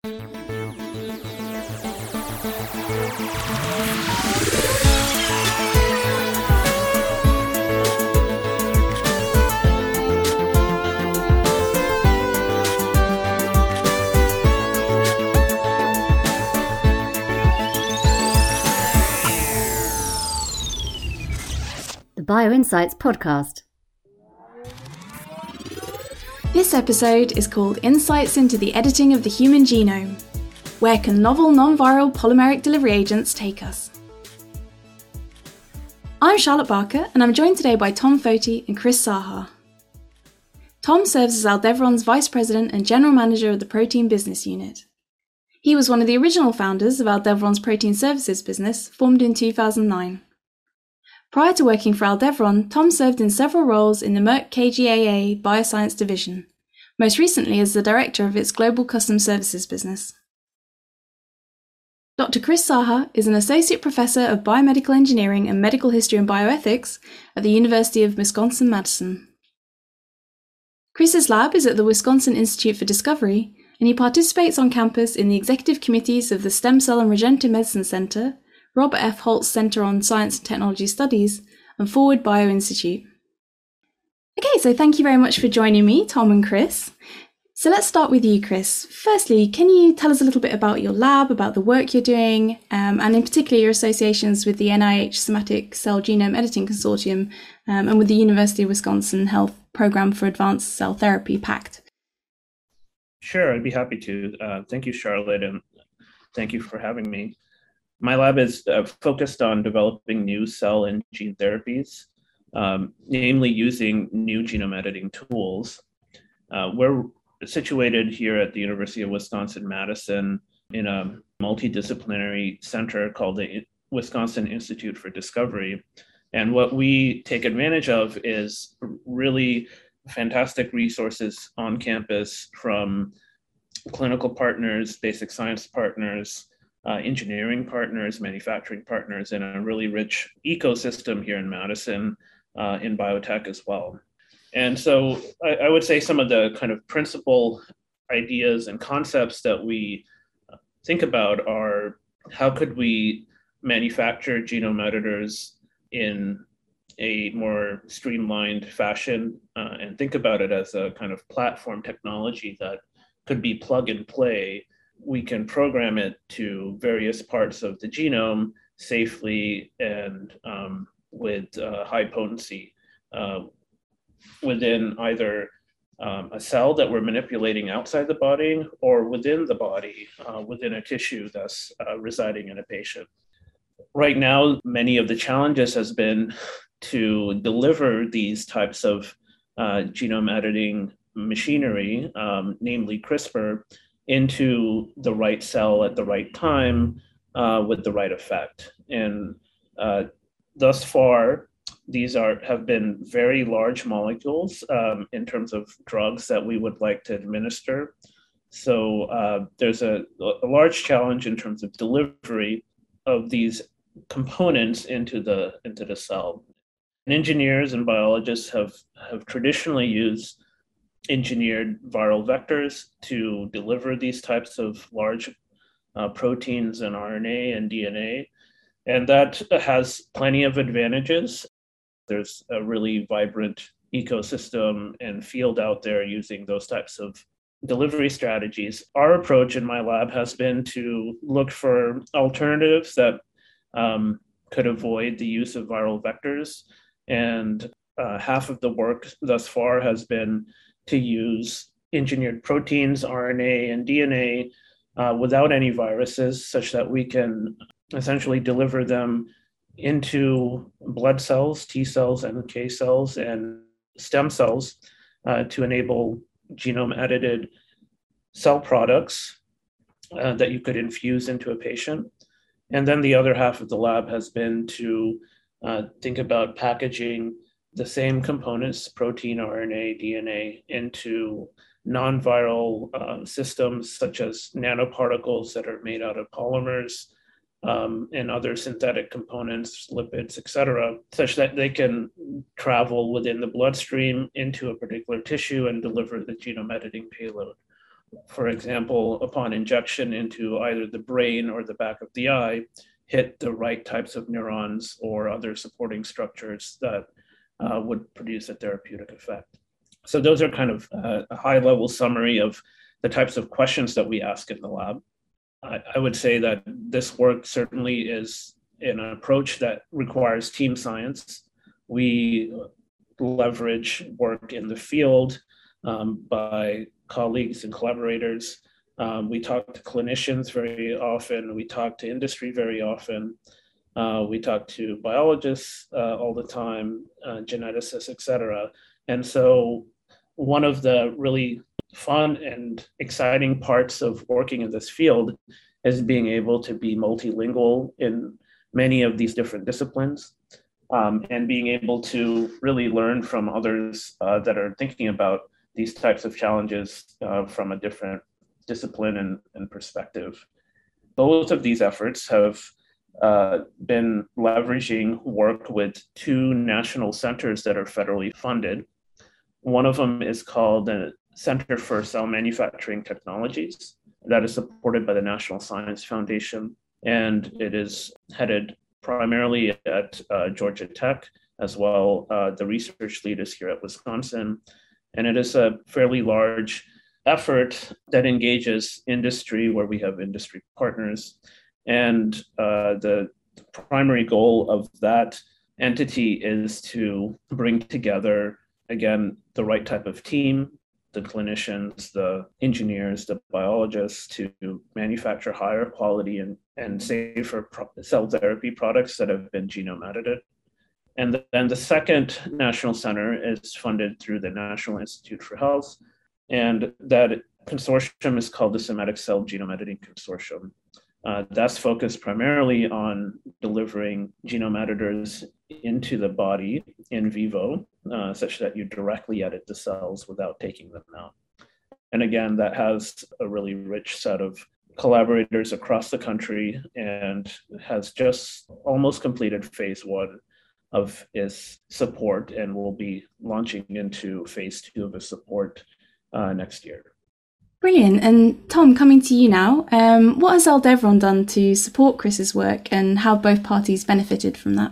The BioInsights podcast. This episode is called Insights into the Editing of the Human Genome. Where can novel non-viral polymeric delivery agents take us? I'm Charlotte Barker, and I'm joined today by Tom Foti and Chris Saha. Tom serves as Aldevron's Vice President and General Manager of the Protein Business Unit. He was one of the original founders of Aldevron's Protein Services business, formed in 2009. Prior to working for Aldevron, Tom served in several roles in the Merck KGaA Bioscience Division, most recently as the Director of its Global Custom Services business. Dr. Chris Saha is an Associate Professor of Biomedical Engineering and Medical History and Bioethics at the University of Wisconsin-Madison. Chris's lab is at the Wisconsin Institute for Discovery, and he participates on campus in the executive committees of the Stem Cell and Regenerative Medicine Center, Robert F. Holtz Center on Science and Technology Studies, and Forward Bio Institute. Okay, so thank you very much for joining me, Tom and Chris. So let's start with you, Chris. Firstly, can you tell us a little bit about your lab, about the work you're doing, and in particular your associations with the NIH Somatic Cell Genome Editing Consortium and with the University of Wisconsin Health Program for Advanced Cell Therapy, PACT? Sure, I'd be happy to. Thank you, Charlotte, and thank you for having me. My lab is focused on developing new cell and gene therapies, namely using new genome editing tools. We're situated here at the University of Wisconsin-Madison in a multidisciplinary center called the Wisconsin Institute for Discovery. And what we take advantage of is really fantastic resources on campus from clinical partners, basic science partners, engineering partners, manufacturing partners, and a really rich ecosystem here in Madison in biotech as well. And so I would say some of the kind of principal ideas and concepts that we think about are how could we manufacture genome editors in a more streamlined fashion and think about it as a kind of platform technology that could be plug and play. We can program it to various parts of the genome safely and with high potency within either a cell that we're manipulating outside the body or within the body, within a tissue that's residing in a patient. Right now, many of the challenges has been to deliver these types of genome editing machinery, namely CRISPR, into the right cell at the right time with the right effect. And thus far, these have been very large molecules in terms of drugs that we would like to administer. So there's a large challenge in terms of delivery of these components into the cell. And engineers and biologists have traditionally used engineered viral vectors to deliver these types of large proteins and RNA and DNA. And that has plenty of advantages. There's a really vibrant ecosystem and field out there using those types of delivery strategies. Our approach in my lab has been to look for alternatives that could avoid the use of viral vectors. And half of the work thus far has been to use engineered proteins, RNA, and DNA without any viruses, such that we can essentially deliver them into blood cells, T cells, NK cells, and stem cells to enable genome-edited cell products that you could infuse into a patient. And then the other half of the lab has been to think about packaging the same components, protein, RNA, DNA, into non-viral systems such as nanoparticles that are made out of polymers and other synthetic components, lipids, et cetera, such that they can travel within the bloodstream into a particular tissue and deliver the genome editing payload. for example, upon injection into either the brain or the back of the eye, hit the right types of neurons or other supporting structures that would produce a therapeutic effect. So those are kind of a high-level summary of the types of questions that we ask in the lab. I would say that this work certainly is an approach that requires team science. We leverage work in the field by colleagues and collaborators. We talk to clinicians very often. We talk to industry very often. We talk to biologists all the time, geneticists, et cetera. And so one of the really fun and exciting parts of working in this field is being able to be multilingual in many of these different disciplines, and being able to really learn from others that are thinking about these types of challenges from a different discipline and perspective. Both of these efforts have been leveraging work with two national centers that are federally funded. One of them is called the Center for Cell Manufacturing Technologies, that is supported by the National Science Foundation, and it is headed primarily at Georgia Tech, as well. The research lead is here at Wisconsin, and it is a fairly large effort that engages industry, where we have industry partners. And the primary goal of that entity is to bring together, again, the right type of team, the clinicians, the engineers, the biologists, to manufacture higher quality and safer cell therapy products that have been genome edited. And then the second national center is funded through the National Institute for Health, and that consortium is called the Somatic Cell Genome Editing Consortium. That's focused primarily on delivering genome editors into the body in vivo, such that you directly edit the cells without taking them out. And again, that has a really rich set of collaborators across the country and has just almost completed phase 1 of its support, and will be launching into phase 2 of its support next year. Brilliant. And Tom, coming to you now, what has Aldevron done to support Chris's work, and how both parties benefited from that?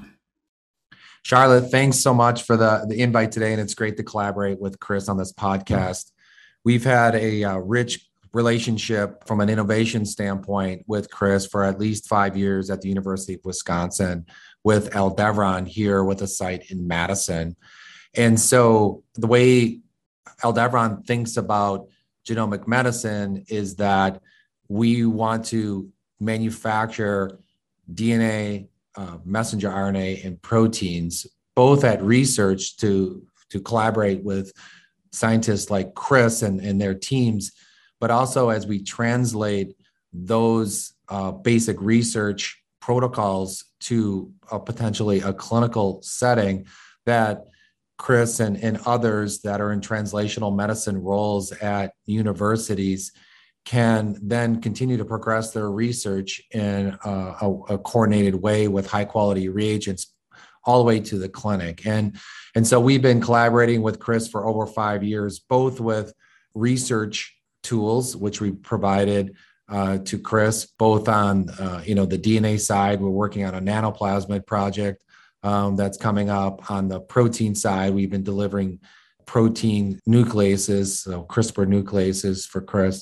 Charlotte, thanks so much for the invite today, and it's great to collaborate with Chris on this podcast. We've had a rich relationship from an innovation standpoint with Chris for at least 5 years at the University of Wisconsin with Aldevron here with a site in Madison. And so the way Aldevron thinks about genomic medicine is that we want to manufacture DNA, messenger RNA, and proteins, both at research to collaborate with scientists like Chris and their teams, but also as we translate those basic research protocols to potentially a clinical setting, that Chris and others that are in translational medicine roles at universities can then continue to progress their research in a coordinated way with high quality reagents all the way to the clinic. And so we've been collaborating with Chris for over 5 years, both with research tools, which we provided to Chris, both on the DNA side. We're working on a nanoplasmid project that's coming up. On the protein side, we've been delivering protein nucleases, so CRISPR nucleases for Chris.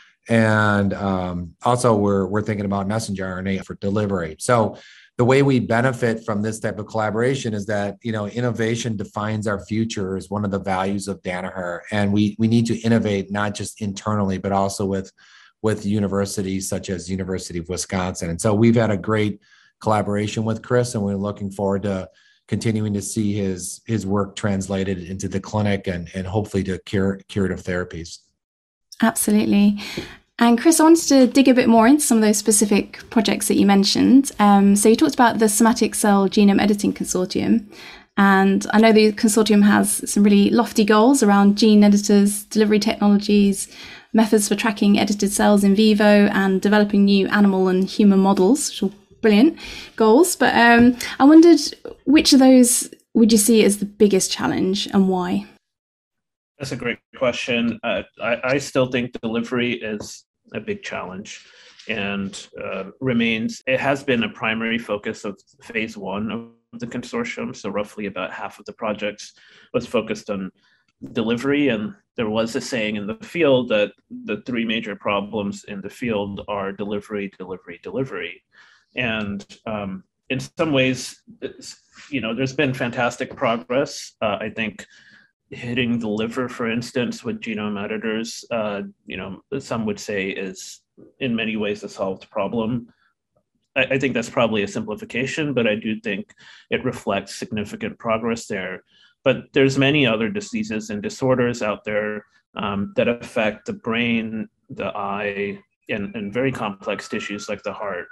And also we're thinking about messenger RNA for delivery. So the way we benefit from this type of collaboration is that, innovation defines our future is one of the values of Danaher. And we need to innovate not just internally, but also with universities such as University of Wisconsin. And so we've had a great collaboration with Chris, and we're looking forward to continuing to see his work translated into the clinic and hopefully to curative therapies. Absolutely. And Chris, I wanted to dig a bit more into some of those specific projects that you mentioned. So you talked about the Somatic Cell Genome Editing Consortium, and I know the consortium has some really lofty goals around gene editors, delivery technologies, methods for tracking edited cells in vivo, and developing new animal and human models, which are brilliant goals. But I wondered, which of those would you see as the biggest challenge and why? That's a great question. I still think delivery is a big challenge and it has been a primary focus of phase one of the consortium. So roughly about half of the projects was focused on delivery. And there was a saying in the field that the three major problems in the field are delivery, delivery, delivery. And in some ways, there's been fantastic progress. I think hitting the liver, for instance, with genome editors, some would say is in many ways a solved problem. I think that's probably a simplification, but I do think it reflects significant progress there. But there's many other diseases and disorders out there that affect the brain, the eye, and very complex tissues like the heart.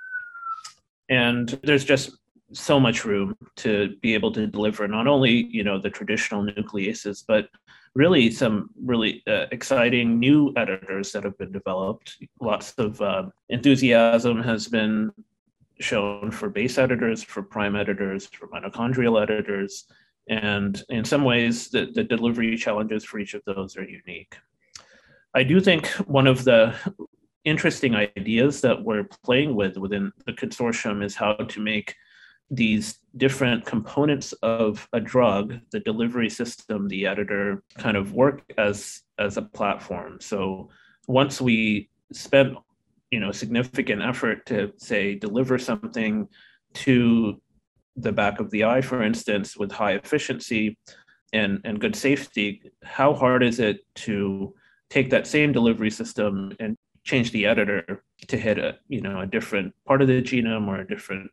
And there's just so much room to be able to deliver not only the traditional nucleases, but really some really exciting new editors that have been developed. Lots of enthusiasm has been shown for base editors, for prime editors, for mitochondrial editors, and in some ways the delivery challenges for each of those are unique. I do think one of the interesting ideas that we're playing with within the consortium is how to make these different components of a drug, the delivery system, the editor, kind of work as a platform. So once we spend significant effort to, say, deliver something to the back of the eye, for instance, with high efficiency and good safety, how hard is it to take that same delivery system and change the editor to hit a different part of the genome or a different.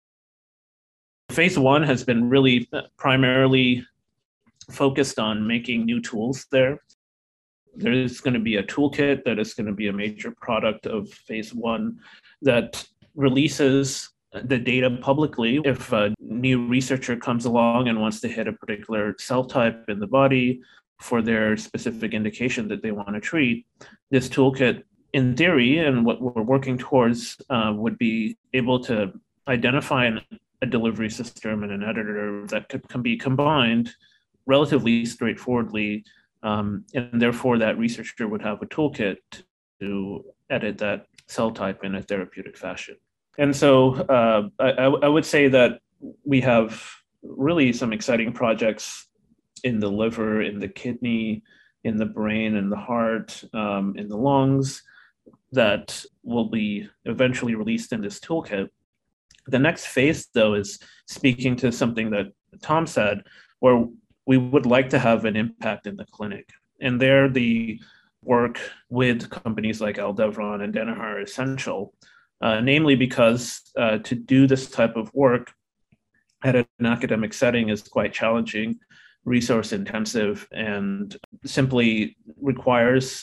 Phase one has been really primarily focused on making new tools there. There's going to be a toolkit that is going to be a major product of phase one that releases the data publicly. If a new researcher comes along and wants to hit a particular cell type in the body for their specific indication that they want to treat, this toolkit, in theory, and what we're working towards, would be able to identify a delivery system and an editor that can be combined relatively straightforwardly, and therefore that researcher would have a toolkit to edit that cell type in a therapeutic fashion. And so I would say that we have really some exciting projects in the liver, in the kidney, in the brain, in the heart, in the lungs, that will be eventually released in this toolkit. The next phase, though, is speaking to something that Tom said, where we would like to have an impact in the clinic. And there, the work with companies like Aldevron and Danaher are essential, namely because to do this type of work at an academic setting is quite challenging, resource intensive, and simply requires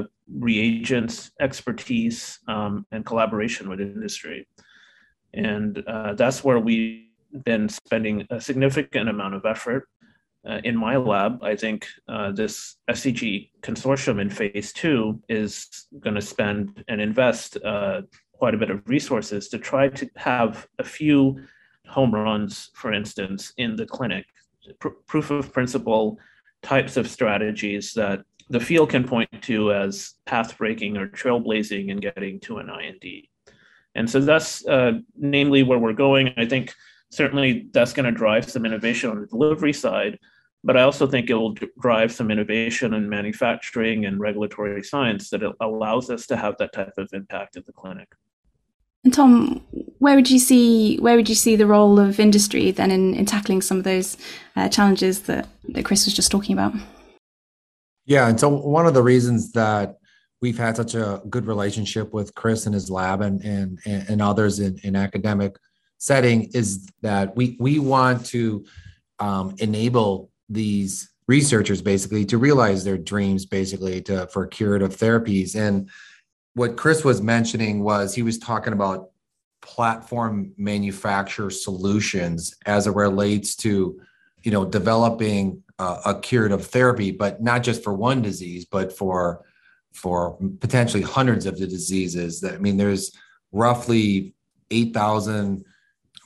reagents, expertise, and collaboration with industry. And that's where we've been spending a significant amount of effort. In my lab, I think this SCG consortium in phase two is going to spend and invest quite a bit of resources to try to have a few home runs, for instance, in the clinic, proof of principle types of strategies that the field can point to as path-breaking or trailblazing in getting to an IND. And so that's namely where we're going. I think certainly that's going to drive some innovation on the delivery side, but I also think it will drive some innovation in manufacturing and regulatory science that allows us to have that type of impact in the clinic. And Tom, where would you see the role of industry then in tackling some of those challenges that Chris was just talking about? Yeah, and so one of the reasons that we've had such a good relationship with Chris and his lab and others in academic setting is that we want to enable these researchers basically to realize their dreams basically for curative therapies. And what Chris was mentioning was he was talking about platform manufacturer solutions as it relates to, developing a curative therapy, but not just for one disease, but for potentially hundreds of the diseases. There's roughly 8,000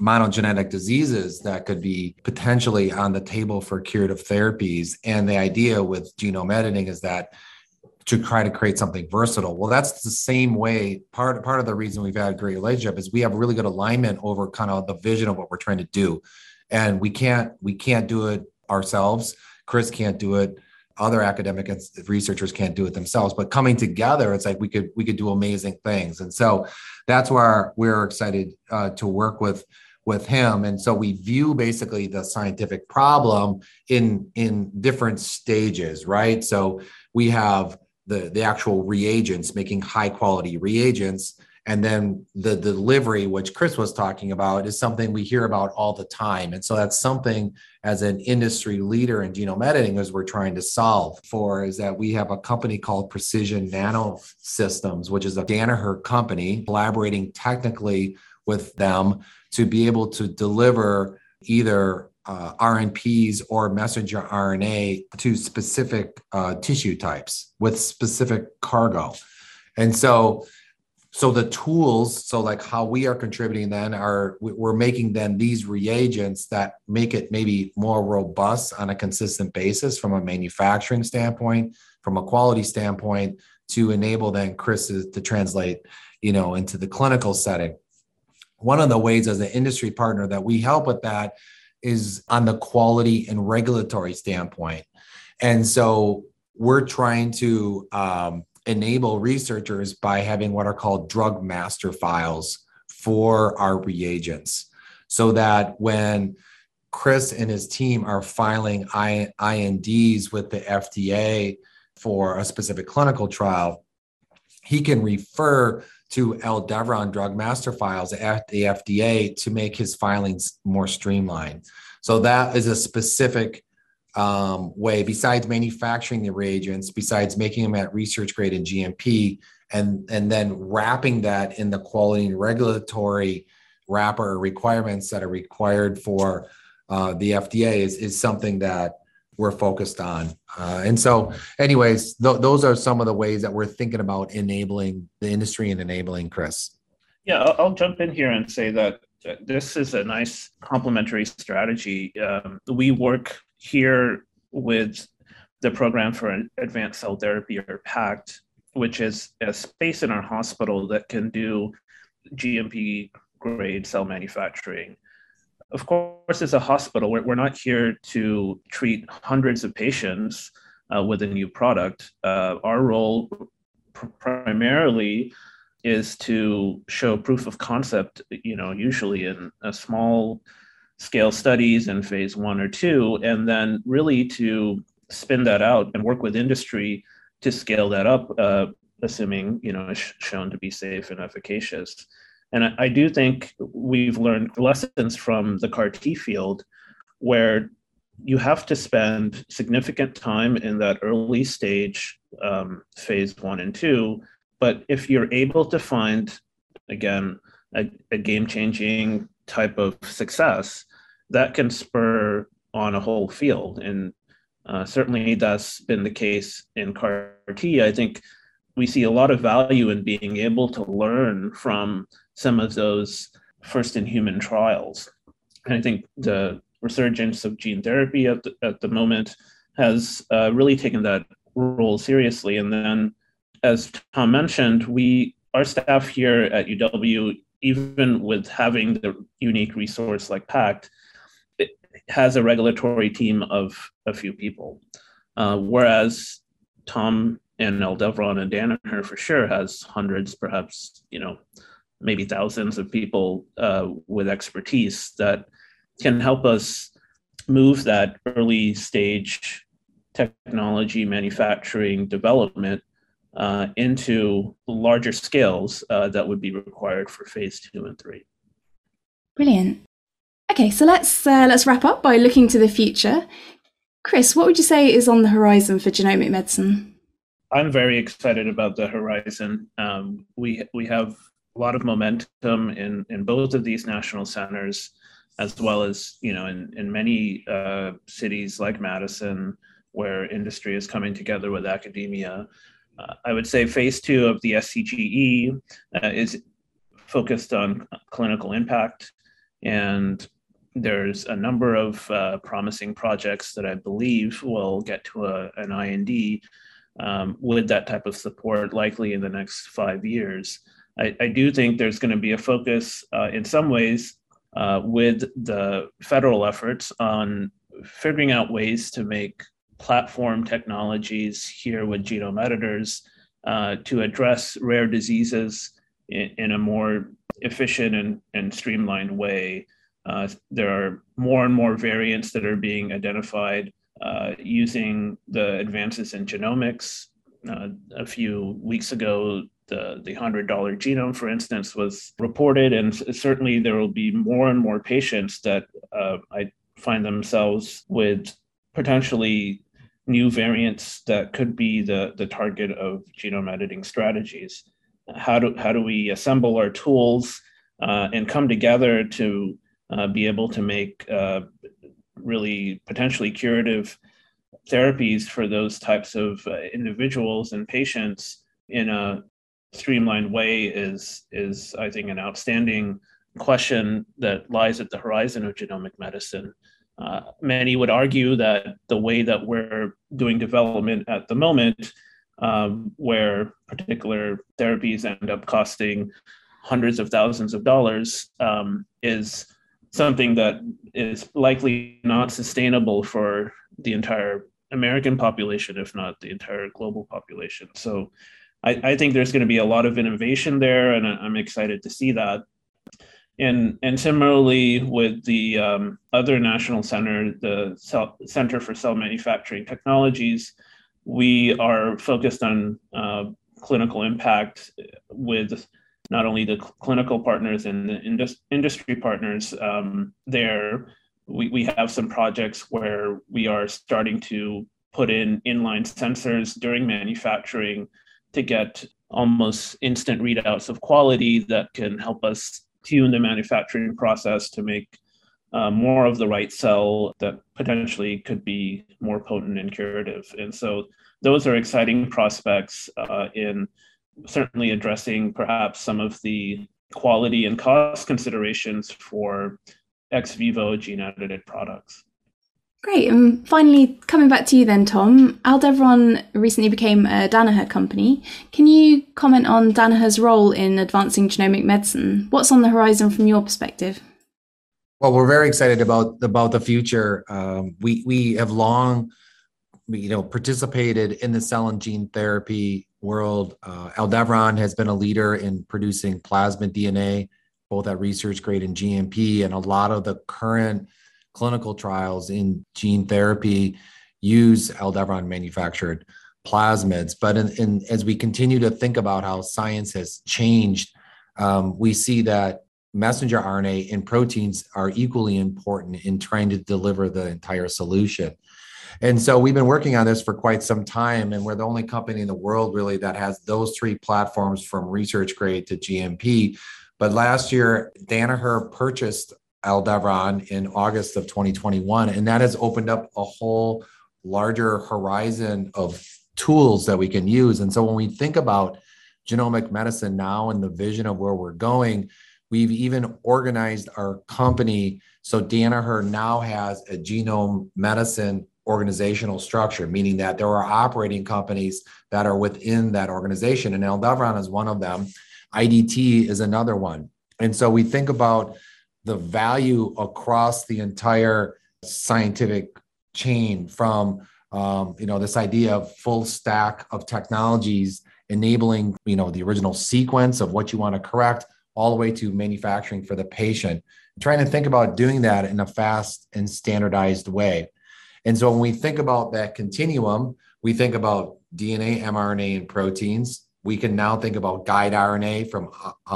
monogenetic diseases that could be potentially on the table for curative therapies. And the idea with genome editing is that to try to create something versatile. Well, that's the same way. Part of the reason we've had a great relationship is we have really good alignment over kind of the vision of what we're trying to do. And we can't do it ourselves. Chris can't do it. Other academic researchers can't do it themselves, but coming together, it's like we could do amazing things. And so that's where we're excited to work with him. And so we view basically the scientific problem in different stages, right? So we have the actual reagents, making high quality reagents. And then the delivery, which Chris was talking about, is something we hear about all the time. And so that's something as an industry leader in genome editing as we're trying to solve for, is that we have a company called Precision Nanosystems, which is a Danaher company, collaborating technically with them to be able to deliver either RNPs or messenger RNA to specific tissue types with specific cargo. And so the tools, so like how we are contributing then we're making then these reagents that make it maybe more robust on a consistent basis from a manufacturing standpoint, from a quality standpoint, to enable then Chris to translate, into the clinical setting. One of the ways as an industry partner that we help with that is on the quality and regulatory standpoint. And so we're trying to enable researchers by having what are called drug master files for our reagents, so that when Chris and his team are filing INDs with the FDA for a specific clinical trial, he can refer to Aldevron drug master files at the FDA to make his filings more streamlined. So that is a specific way, besides manufacturing the reagents, besides making them at research grade and GMP, and then wrapping that in the quality and regulatory wrapper requirements that are required for the FDA is something that we're focused on. And so anyways, those are some of the ways that we're thinking about enabling the industry and enabling Chris. Yeah, I'll jump in here and say that this is a nice complementary strategy. We work here with the Program for Advanced Cell Therapy, or PACT, which is a space in our hospital that can do GMP grade cell manufacturing. Of course, as a hospital, we're not here to treat hundreds of patients with a new product. Our role primarily is to show proof of concept, usually in a small scale studies in phase 1 or 2, and then really to spin that out and work with industry to scale that up, assuming, it's shown to be safe and efficacious. And I do think we've learned lessons from the CAR T field, where you have to spend significant time in that early stage, phase 1 and 2. But if you're able to find, again, a game-changing type of success, that can spur on a whole field. And certainly that's been the case in CAR T. I think we see a lot of value in being able to learn from some of those first-in-human trials. And I think the resurgence of gene therapy at the moment has really taken that role seriously. And then, as Tom mentioned, our staff here at UW, even with having the unique resource like PACT, it has a regulatory team of a few people, whereas Tom and Aldevron and Danaher for sure has hundreds, perhaps, maybe thousands of people with expertise that can help us move that early stage technology, manufacturing, development into larger scales that would be required for phase 2 and 3. Brilliant. Okay, so let's wrap up by looking to the future. Chris, what would you say is on the horizon for genomic medicine? I'm very excited about the horizon. We have a lot of momentum in both of these national centers, as well as in many cities like Madison, where industry is coming together with academia. I would say phase 2 of the SCGE is focused on clinical impact. And there's a number of promising projects that I believe will get to an IND with that type of support likely in the next 5 years. I do think there's going to be a focus in some ways with the federal efforts on figuring out ways to make platform technologies here with genome editors to address rare diseases in a more efficient and streamlined way. There are more and more variants that are being identified using the advances in genomics. A few weeks ago, the $100 genome, for instance, was reported, and certainly there will be more and more patients that I find themselves with potentially new variants that could be the target of genome editing strategies. How do we assemble our tools and come together to be able to make really potentially curative therapies for those types of individuals and patients in a streamlined way is I think an outstanding question that lies at the horizon of genomic medicine. Many would argue that the way that we're doing development at the moment, where particular therapies end up costing hundreds of thousands of dollars, is something that is likely not sustainable for the entire American population, if not the entire global population. So I think there's going to be a lot of innovation there, and I'm excited to see that. And similarly with the other national center, the Center for Cell Manufacturing Technologies, we are focused on clinical impact with not only the clinical partners and the industry partners there. We have some projects where we are starting to put in inline sensors during manufacturing to get almost instant readouts of quality that can help us tune the manufacturing process to make more of the right cell that potentially could be more potent and curative. And so those are exciting prospects in certainly addressing perhaps some of the quality and cost considerations for ex vivo gene-edited products. Great. And finally, coming back to you then, Tom, Aldevron recently became a Danaher company. Can you comment on Danaher's role in advancing genomic medicine? What's on the horizon from your perspective? Well, we're very excited about the future. We have long, participated in the cell and gene therapy world. Aldevron has been a leader in producing plasmid DNA, both at research grade and GMP, and a lot of the current clinical trials in gene therapy use Aldevron manufactured plasmids. But as we continue to think about how science has changed, we see that messenger RNA and proteins are equally important in trying to deliver the entire solution. And so we've been working on this for quite some time, and we're the only company in the world really that has those three platforms from research grade to GMP. But last year, Danaher purchased Aldevron in August of 2021, and that has opened up a whole larger horizon of tools that we can use. And so when we think about genomic medicine now and the vision of where we're going, we've even organized our company so Danaher now has a genome medicine organizational structure, meaning that there are operating companies that are within that organization, and Aldevron is one of them. IDT is another one. And so we think about the value across the entire scientific chain from, this idea of full stack of technologies enabling, the original sequence of what you want to correct all the way to manufacturing for the patient, trying to think about doing that in a fast and standardized way. And so when we think about that continuum, we think about DNA, mRNA, and proteins. We can now think about guide RNA from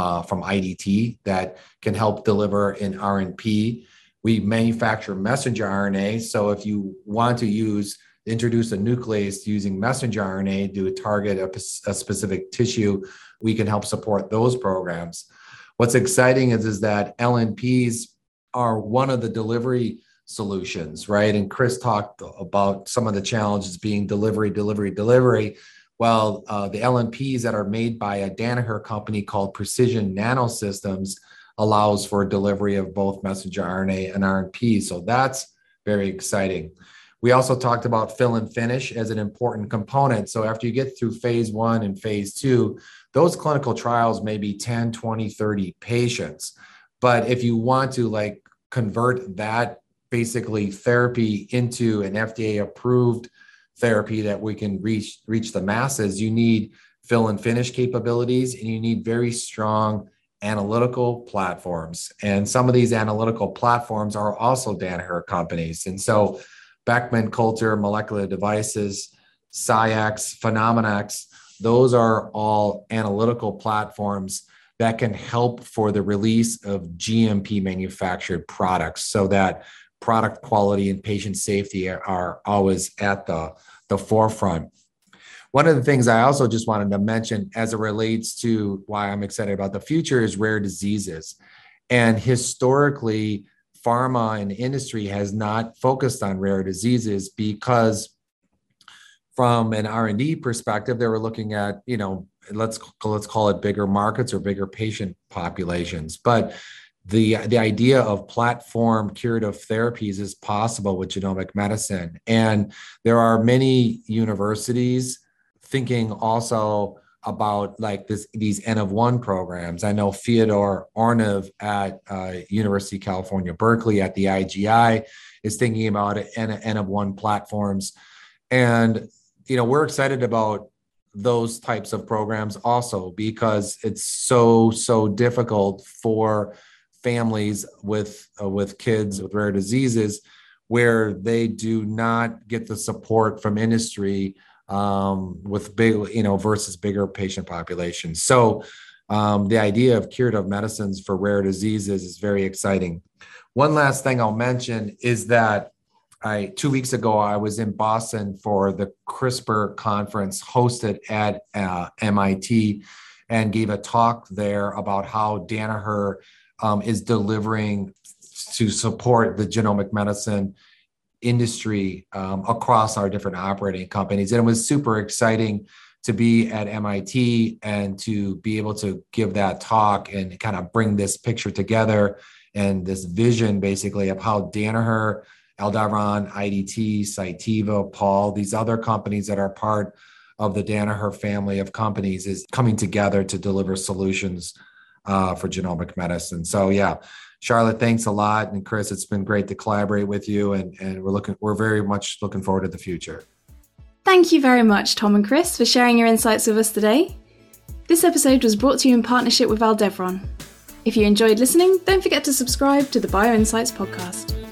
IDT that can help deliver an RNP. We manufacture messenger RNA. So if you want to introduce a nuclease using messenger RNA to target a specific tissue, we can help support those programs. What's exciting is that LNPs are one of the delivery solutions, right? And Chris talked about some of the challenges being delivery. Well, the LNPs that are made by a Danaher company called Precision Nanosystems allows for delivery of both messenger RNA and RNP. So that's very exciting. We also talked about fill and finish as an important component. So after you get through phase 1 and phase 2, those clinical trials may be 10, 20, 30 patients. But if you want to convert that basically therapy into an FDA approved therapy that we can reach the masses, you need fill and finish capabilities, and you need very strong analytical platforms. And some of these analytical platforms are also Danaher companies. And so Beckman Coulter Molecular Devices, SciEx, PhenomenX, those are all analytical platforms that can help for the release of GMP manufactured products so that product quality and patient safety are always at the forefront. One of the things I also just wanted to mention as it relates to why I'm excited about the future is rare diseases. And historically, pharma and industry has not focused on rare diseases because from an R&D perspective, they were looking at, let's call it bigger markets or bigger patient populations. But the idea of platform curative therapies is possible with genomic medicine. And there are many universities thinking also about these N of 1 programs. I know Fyodor Ornev at University of California, Berkeley at the IGI is thinking about N of 1 platforms. And, we're excited about those types of programs also because it's so difficult for families with kids with rare diseases where they do not get the support from industry with big, versus bigger patient populations. So the idea of curative medicines for rare diseases is very exciting. One last thing I'll mention is that 2 weeks ago, I was in Boston for the CRISPR conference hosted at MIT and gave a talk there about how Danaher is delivering to support the genomic medicine industry across our different operating companies. And it was super exciting to be at MIT and to be able to give that talk and kind of bring this picture together and this vision basically of how Danaher, Aldevron, IDT, Cytiva, Paul, these other companies that are part of the Danaher family of companies is coming together to deliver solutions for genomic medicine. So yeah, Charlotte, thanks a lot. And Chris, it's been great to collaborate with you and we're very much looking forward to the future. Thank you very much, Tom and Chris, for sharing your insights with us today. This episode was brought to you in partnership with Aldevron. If you enjoyed listening, don't forget to subscribe to the BioInsights podcast.